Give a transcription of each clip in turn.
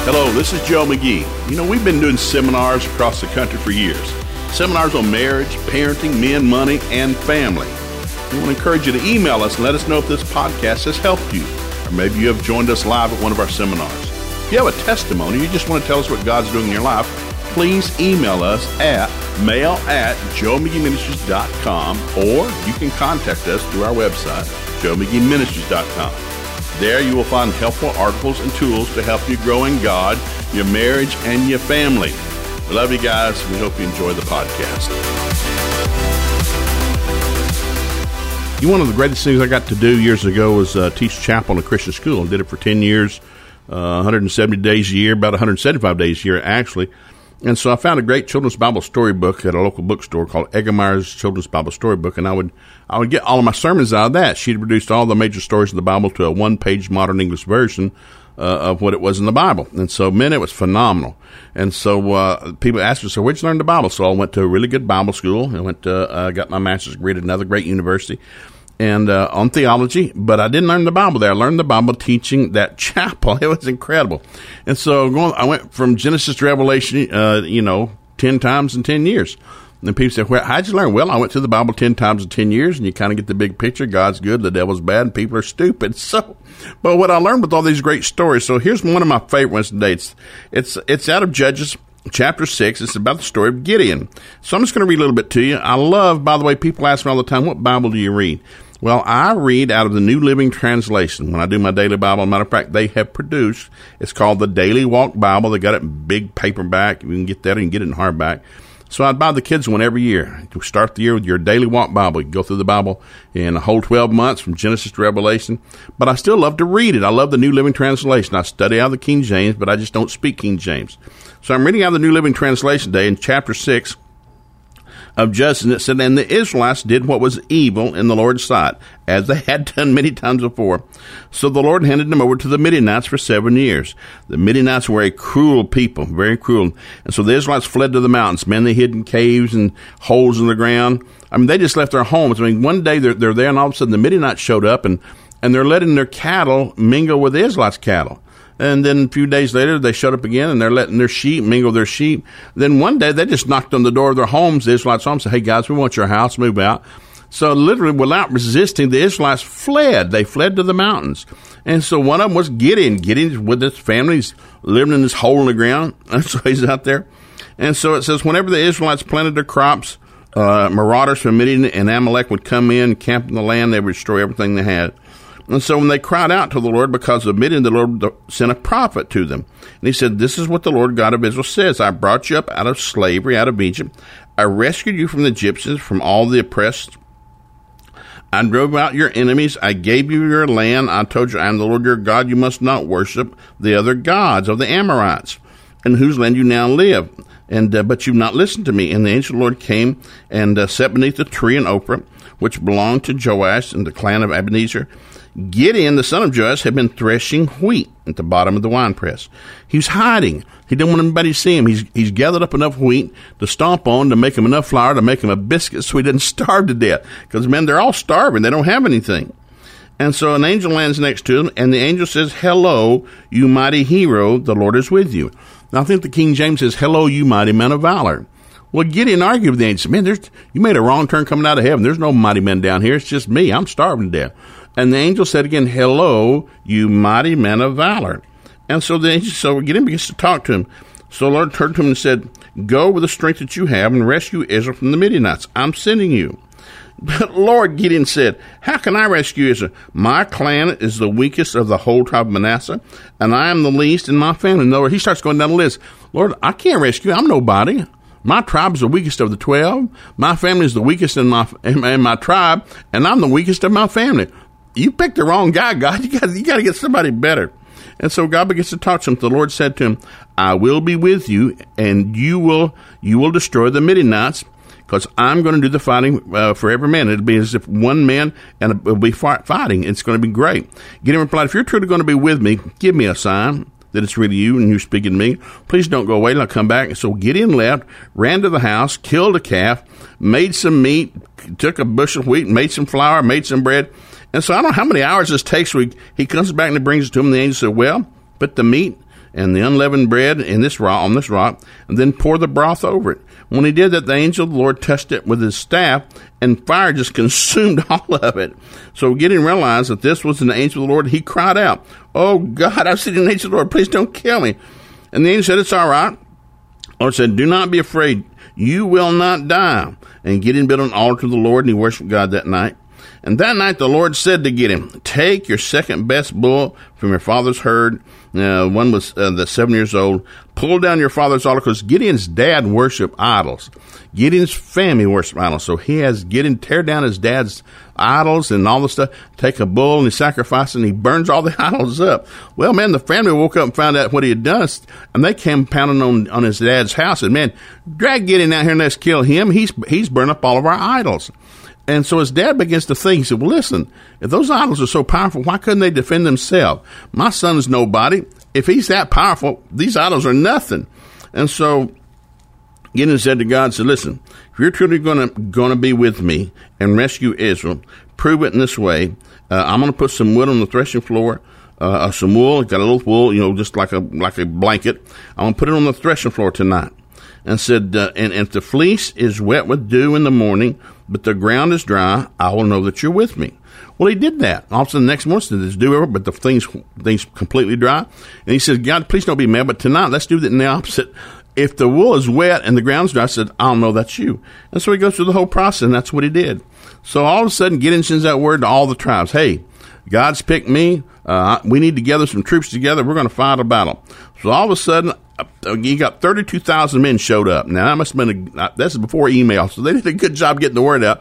Hello, this is Joe McGee. You know, we've been doing seminars across the country for years. Seminars on marriage, parenting, men, money, and family. We want to encourage you to email us and let us know if this podcast has helped you. Or maybe you have joined us live at one of our seminars. If you have a testimony, you just want to tell us what God's doing in your life, please email us at mail@joemcgeeministries.com, or you can contact us through our website, joemcgeeministries.com. There you will find helpful articles and tools to help you grow in God, your marriage, and your family. We love you guys. We hope you enjoy the podcast. One of the greatest things I got to do years ago was teach chapel in a Christian school. I did it for 10 years, 170 days a year, about 175 days a year, actually. And so I found a great children's Bible storybook at a local bookstore called Eggemeyer's Children's Bible Storybook, and I would get all of my sermons out of that. She'd reduced all the major stories of the Bible to a one-page modern English version of what it was in the Bible. And so, man, it was phenomenal. And so people asked me, so where'd you learn the Bible? So I went to a really good Bible school. I went to got my master's degree at another great university and on theology, but I didn't learn the Bible there. I learned the Bible teaching that chapel. It was incredible. And so I went from Genesis to Revelation, 10 times in 10 years. And people say, well, how'd you learn? Well, I went through the Bible 10 times in 10 years, and you kind of get the big picture. God's good, the devil's bad, and people are stupid. So, but what I learned with all these great stories, so here's one of my favorite ones today. It's out of Judges chapter 6. It's about the story of Gideon. So I'm just going to read a little bit to you. I love, by the way, people ask me all the time, what Bible do you read? Well, I read out of the New Living Translation when I do my daily Bible. Matter of fact, they have produced, it's called the Daily Walk Bible. They got it in big paperback. You can get that, or you can get it in hardback. So I buy the kids one every year. To start the year with your Daily Walk Bible. You can go through the Bible in a whole 12 months from Genesis to Revelation. But I still love to read it. I love the New Living Translation. I study out of the King James, but I just don't speak King James. So I'm reading out of the New Living Translation today in chapter 6 of Judges, and it said, and the Israelites did what was evil in the Lord's sight, as they had done many times before. So the Lord handed them over to the Midianites for 7 years. The Midianites were a cruel people, very cruel. And so the Israelites fled to the mountains. Men, they hid in caves and holes in the ground. I mean, they just left their homes. I mean, one day they're there, and all of a sudden the Midianites showed up, and they're letting their cattle mingle with the Israelites' cattle. And then a few days later, they showed up again, and they're letting their sheep mingle with their sheep. Then one day, they just knocked on the door of their homes, the Israelites' homes, and said, hey, guys, we want your house, move out. So literally, without resisting, the Israelites fled. They fled to the mountains. And so one of them was Gideon. Gideon, with his family, he's living in this hole in the ground. That's why he's out there. And so it says, whenever the Israelites planted their crops, marauders from Midian and Amalek would come in, camp in the land, they would destroy everything they had. And so when they cried out to the Lord because of Midian, the Lord sent a prophet to them. And he said, this is what the Lord God of Israel says. I brought you up out of slavery, out of Egypt. I rescued you from the Egyptians, from all the oppressed. I drove out your enemies. I gave you your land. I told you, I am the Lord your God. You must not worship the other gods of the Amorites, in whose land you now live. But you've not listened to me. And the angel of the Lord came and sat beneath the tree in Ophrah, which belonged to Joash and the clan of Ebenezer. Gideon, the son of Joash, had been threshing wheat at the bottom of the winepress. He was hiding. He didn't want anybody to see him. He's gathered up enough wheat to stomp on, to make him enough flour, to make him a biscuit so he didn't starve to death. Because, man, they're all starving. They don't have anything. And so an angel lands next to him, and the angel says, hello, you mighty hero, the Lord is with you. Now, I think the King James says, hello, you mighty man of valor. Well, Gideon argued with the angel. Man, you made a wrong turn coming out of heaven. There's no mighty men down here. It's just me. I'm starving to death. And the angel said again, hello, you mighty man of valor. And so the angel, so Gideon begins to talk to him. So the Lord turned to him and said, go with the strength that you have and rescue Israel from the Midianites. I'm sending you. But Lord, Gideon said, how can I rescue Israel? My clan is the weakest of the whole tribe of Manasseh, and I am the least in my family. In other words, he starts going down the list. Lord, I can't rescue. I'm nobody. My tribe is the weakest of the 12. My family is the weakest in my tribe, and I'm the weakest of my family. You picked the wrong guy, God. You got to get somebody better. And so God begins to talk to him. The Lord said to him, I will be with you, and you will destroy the Midianites, because I'm going to do the fighting for every man. It'll be as if one man, and it'll be fighting. It's going to be great. Gideon replied, if you're truly going to be with me, give me a sign that it's really you and you speaking to me. Please don't go away till I come back. So Gideon left, ran to the house, killed a calf, made some meat, took a bushel of wheat, made some flour, made some bread. And so I don't know how many hours this takes. He comes back and he brings it to him. And the angel said, well, put the meat and the unleavened bread on this rock, and then pour the broth over it. When he did that, the angel of the Lord touched it with his staff, and fire just consumed all of it. So Gideon realized that this was an angel of the Lord. He cried out, "Oh God, I've seen an angel of the Lord. Please don't kill me." And the angel said, "It's all right." The Lord said, "Do not be afraid. You will not die." And Gideon built an altar to the Lord, and he worshiped God that night. And that night the Lord said to Gideon, "Take your second best bull from your father's herd." One was 7 years old. Pull down your father's altar, because Gideon's dad worshiped idols. Gideon's family worshiped idols. So he has Gideon tear down his dad's idols and all the stuff, take a bull and he sacrifices and he burns all the idols up. Well, man, the family woke up and found out what he had done, and they came pounding on his dad's house and, man, drag Gideon out here and let's kill him. He's burned up all of our idols. And so his dad begins to think, he said, well, listen, if those idols are so powerful, why couldn't they defend themselves? My son's nobody. If he's that powerful, these idols are nothing. And so Gideon said to God, said, listen, if you're truly going to be with me and rescue Israel, prove it in this way. I'm going to put some wood on the threshing floor, some wool. Got a little wool, just like a blanket. I'm going to put it on the threshing floor tonight. And said, and if the fleece is wet with dew in the morning, but the ground is dry, I will know that you're with me. Well, he did that. All of a sudden, the next morning, there's dew over, but the thing's completely dry. And he said, God, please don't be mad, but tonight, let's do it in the opposite. If the wool is wet and the ground's dry, I said, I'll know that's you. And so he goes through the whole process, and that's what he did. So all of a sudden, Gideon sends that word to all the tribes. Hey, God's picked me. We need to gather some troops together. We're going to fight a battle. So all of a sudden, you got 32,000 men showed up. Now, that must have been this is before email, so they did a good job getting the word out.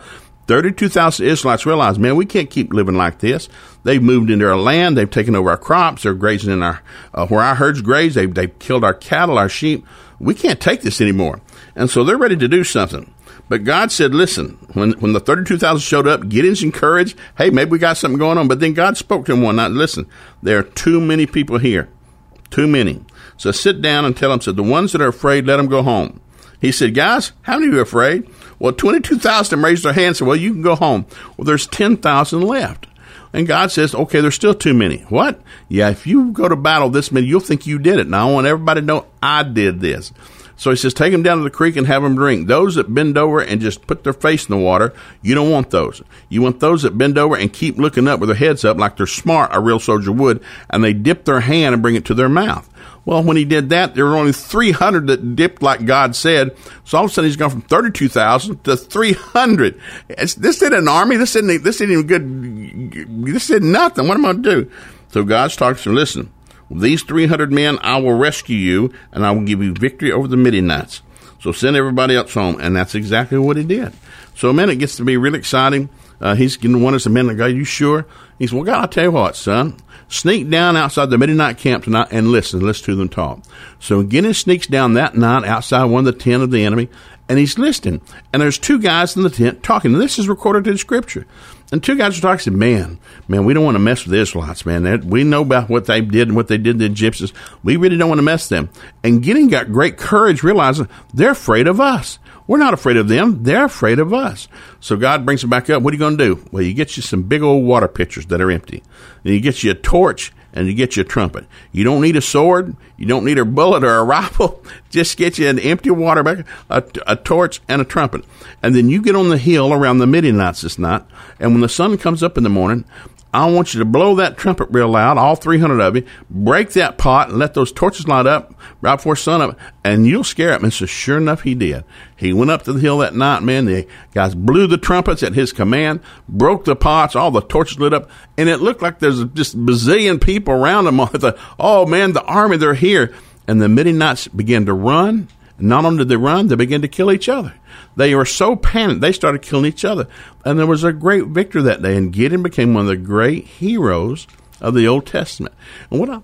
32,000 Israelites realized, man, we can't keep living like this. They've moved into our land. They've taken over our crops. They're grazing in our where our herds graze. They've killed our cattle, our sheep. We can't take this anymore. And so they're ready to do something. But God said, listen, when the 32,000 showed up, Gideon's encouraged. Hey, maybe we got something going on. But then God spoke to him one night. Listen, there are too many people here. Too many. So sit down and tell them, said, the ones that are afraid, let them go home. He said, guys, how many of you are afraid? Well, 22,000 raised their hands and said, well, you can go home. Well, there's 10,000 left. And God says, okay, there's still too many. What? Yeah, if you go to battle this many, you'll think you did it. Now, I want everybody to know I did this. So he says, take them down to the creek and have them drink. Those that bend over and just put their face in the water, you don't want those. You want those that bend over and keep looking up with their heads up like they're smart, a real soldier would, and they dip their hand and bring it to their mouth. Well, when he did that, there were only 300 that dipped like God said. So all of a sudden, he's gone from 32,000 to 300. This isn't an army. This isn't even good. This isn't nothing. What am I going to do? So God's talking to him, listen, these 300 men, I will rescue you, and I will give you victory over the Midianites. So send everybody else home. And that's exactly what he did. So, man, it gets to be really exciting. He's going to want us, man, like, are you sure? He said, well, God, I'll tell you what, son. Sneak down outside the Midianite camp tonight and listen to them talk. So Gideon sneaks down that night outside one of the tent of the enemy, and he's listening. And there's two guys in the tent talking. And this is recorded in Scripture. And two guys are talking. Said, man, we don't want to mess with the Israelites, man. We know about what they did and what they did to the Egyptians. We really don't want to mess with them. And Gideon got great courage, realizing they're afraid of us. We're not afraid of them. They're afraid of us. So God brings them back up. What are you going to do? Well, you get you some big old water pitchers that are empty. And you get you a torch and you get you a trumpet. You don't need a sword. You don't need a bullet or a rifle. Just get you an empty water bucket, a torch, and a trumpet. And then you get on the hill around the Midianites this night. And when the sun comes up in the morning, I want you to blow that trumpet real loud, all 300 of you, break that pot and let those torches light up right before sun up, and you'll scare them. And so sure enough, he did. He went up to the hill that night, man. The guys blew the trumpets at his command, broke the pots, all the torches lit up, and it looked like there's just a bazillion people around them. I thought, oh, man, the army, they're here. And the Midianites began to run. Not only did they run, they began to kill each other. They were so panicked, they started killing each other. And there was a great victory that day, and Gideon became one of the great heroes of the Old Testament. And what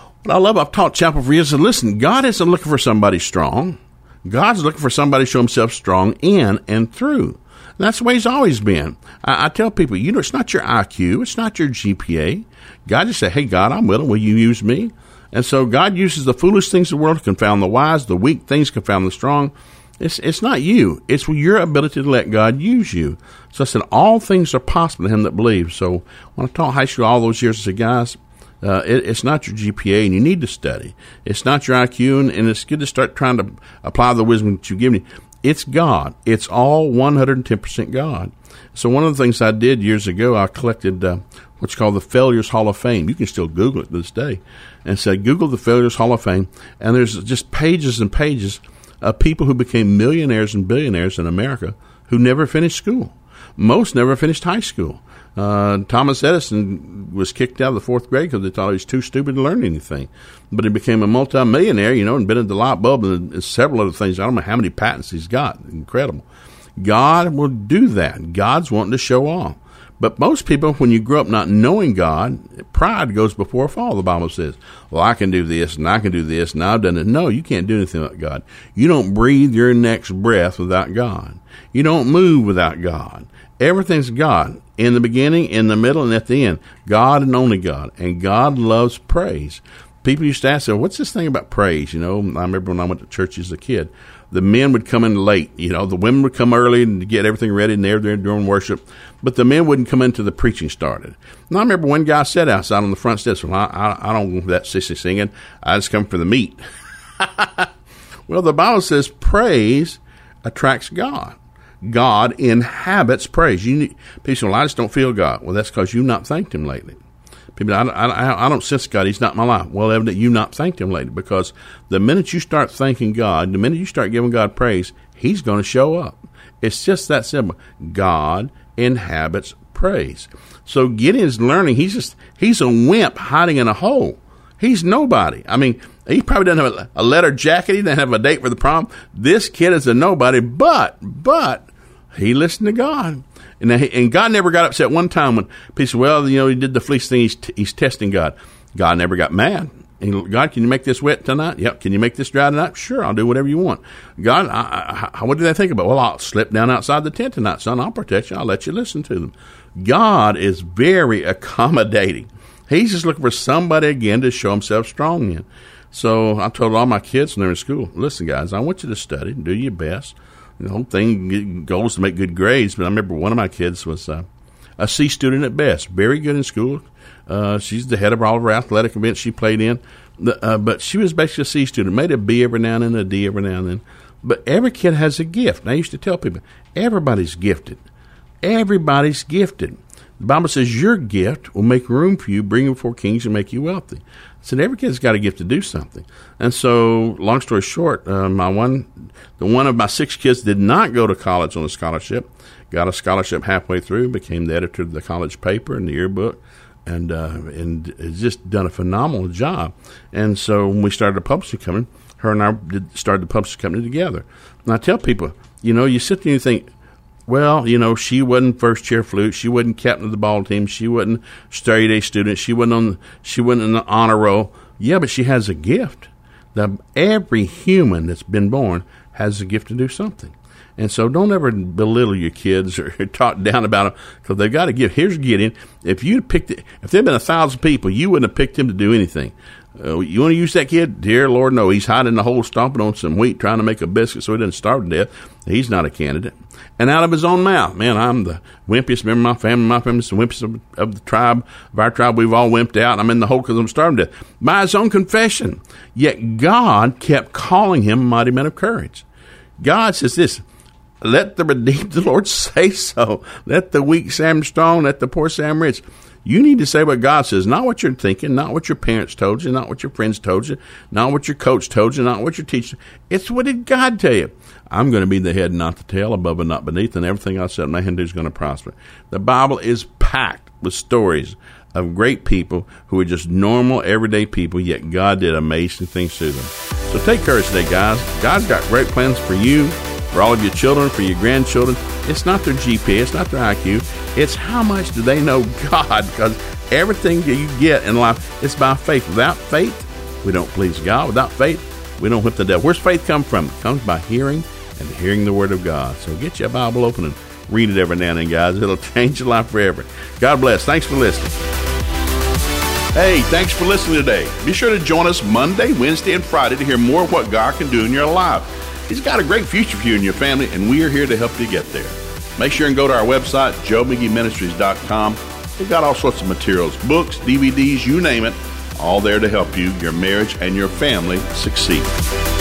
I love, I've taught chapel for years, and listen, God isn't looking for somebody strong. God's looking for somebody to show himself strong in and through. And that's the way he's always been. I tell people, it's not your IQ, it's not your GPA. God just said, hey, God, I'm willing, will you use me? And so God uses the foolish things of the world to confound the wise, the weak things confound the strong. It's not you. It's your ability to let God use you. So I said, all things are possible to him that believes. So when I taught high school all those years, I said, guys, It's not your GPA, and you need to study. It's not your IQ, and it's good to start trying to apply the wisdom that you've given you. It's God. It's all 110% God. So one of the things I did years ago, I collected what's called the Failures Hall of Fame. You can still Google it to this day. And said, Google the Failures Hall of Fame, and there's just pages and pages of people who became millionaires and billionaires in America who never finished school. Most never finished high school. Thomas Edison was kicked out of the fourth grade because they thought he was too stupid to learn anything. But he became a multimillionaire, and invented the light bulb and several other things. I don't know how many patents he's got. Incredible. God will do that. God's wanting to show off. But most people, when you grow up not knowing God, pride goes before a fall, the Bible says. Well, I can do this, and I can do this, and I've done it. No, you can't do anything without God. You don't breathe your next breath without God. You don't move without God. Everything's God. In the beginning, in the middle, and at the end. God and only God. And God loves praise. People used to ask, what's this thing about praise? I remember when I went to church as a kid, the men would come in late. The women would come early and get everything ready, and they're there during worship. But the men wouldn't come until the preaching started. And I remember one guy said outside on the front steps, well, I don't want that sissy singing. I just come for the meat. Well, the Bible says praise attracts God. God inhabits praise. People say, well, I just don't feel God. Well, that's because you've not thanked him lately. People, I don't sense God. He's not in my life. Well, evidently you've not thanked him lately, because the minute you start thanking God, the minute you start giving God praise, he's going to show up. It's just that simple. God inhabits praise. So Gideon's learning. He's a wimp hiding in a hole. He's nobody. I mean, he probably doesn't have a leather jacket. He doesn't have a date for the prom. This kid is a nobody, but he listened to God. And God never got upset one time when people said, well, he did the fleece thing. He's testing God. God never got mad. And God, can you make this wet tonight? Yep. Can you make this dry tonight? Sure, I'll do whatever you want. God, what do they think about? Well, I'll slip down outside the tent tonight, son. I'll protect you. I'll let you listen to them. God is very accommodating. He's just looking for somebody, again, to show himself strong in. So I told all my kids when they were in school, listen, guys, I want you to study and do your best. The whole thing goes to make good grades. But I remember one of my kids was a C student at best, very good in school. She's the head of all of her athletic events she played in. But she was basically a C student, made a B every now and then, a D every now and then. But every kid has a gift. And I used to tell people, everybody's gifted. Everybody's gifted. The Bible says your gift will make room for you, bring you before kings, and make you wealthy. I said every kid's got a gift to do something. And so, long story short, the one of my 6 kids did not go to college on a scholarship. Got a scholarship halfway through, became the editor of the college paper and the yearbook, and has just done a phenomenal job. And so when we started a publishing company, her and I started the publishing company together. And I tell people, you sit there and you think, well, she wasn't first chair flute. She wasn't captain of the ball team. She wasn't straight A student. She wasn't in the honor roll. Yeah, but she has a gift. Every human that's been born has a gift to do something. And so don't ever belittle your kids or talk down about them, because they've got a gift. Here's Gideon. If there'd been 1,000 people, you wouldn't have picked him to do anything. You want to use that kid? Dear Lord, no. He's hiding in the hole, stomping on some wheat, trying to make a biscuit so he doesn't starve to death. He's not a candidate. And out of his own mouth, man, I'm the wimpiest member of my family. My family's the wimpiest of the tribe. Of our tribe, we've all wimped out. I'm in the hole because I'm starving to death. By his own confession. Yet God kept calling him a mighty man of courage. God says this, let the redeemed of the Lord say so. Let the weak say I'm strong. Let the poor say I'm rich. You need to say what God says, not what you're thinking, not what your parents told you, not what your friends told you, not what your coach told you, not what your teacher. It's what did God tell you? I'm going to be the head, not the tail, above and not beneath, and everything I set my hand to is going to prosper. The Bible is packed with stories of great people who are just normal, everyday people, yet God did amazing things to them. So take courage today, guys. God's got great plans for you, for all of your children, for your grandchildren. It's not their GPA, it's not their IQ. It's how much do they know God, because everything that you get in life is by faith. Without faith, we don't please God. Without faith, we don't whip the devil. Where's faith come from? It comes by hearing and hearing the Word of God. So get your Bible open and read it every now and then, guys. It'll change your life forever. God bless. Thanks for listening. Hey, thanks for listening today. Be sure to join us Monday, Wednesday, and Friday to hear more of what God can do in your life. He's got a great future for you and your family, and we are here to help you get there. Make sure and go to our website, joemcgeeministries.com. They've got all sorts of materials, books, DVDs, you name it, all there to help you, your marriage, and your family succeed.